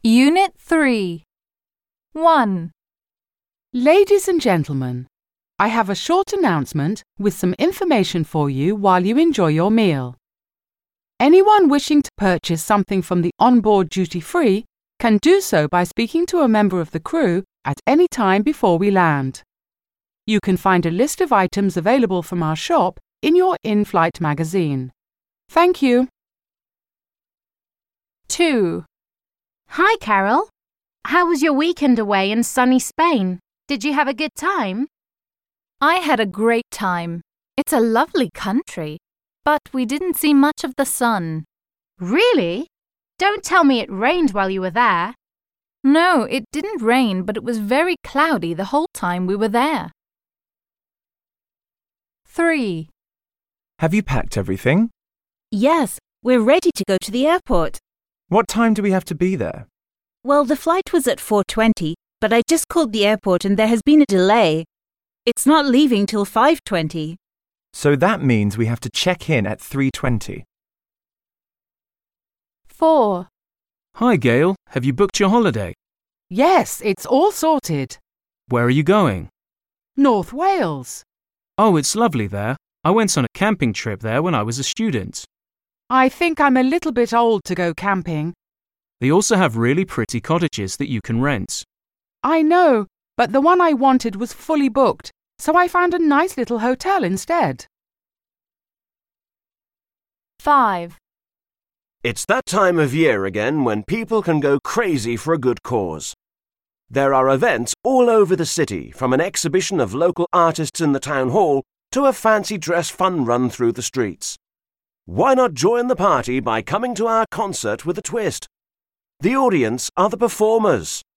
Unit 3. 1. Ladies and gentlemen, I have a short announcement with some information for you while you enjoy your meal. Anyone wishing to purchase something from the onboard duty-free can do so by speaking to a member of the crew at any time before we land. You can find a list of items available from our shop in your in-flight magazine. Thank you. 2. Hi, Carol. How was your weekend away in sunny Spain? Did you have a good time? I had a great time. It's a lovely country, but we didn't see much of the sun. Really? Don't tell me it rained while you were there. No, it didn't rain, but it was very cloudy the whole time we were there. 3. Have you packed everything? Yes, we're ready to go to the airport. What time do we have to be there? Well, the flight was at 4:20, but I just called the airport and there has been a delay. It's not leaving till 5:20. So that means we have to check in at 3:20. 4. Hi, Gail. Have you booked your holiday? Yes, it's all sorted. Where are you going? North Wales. Oh, it's lovely there. I went on a camping trip there when I was a student. I think I'm a little bit old to go camping. They also have really pretty cottages that you can rent. I know, but the one I wanted was fully booked, so I found a nice little hotel instead. 5. It's that time of year again when people can go crazy for a good cause. There are events all over the city, from an exhibition of local artists in the town hall to a fancy dress fun run through the streets. Why not join the party by coming to our concert with a twist? The audience are the performers.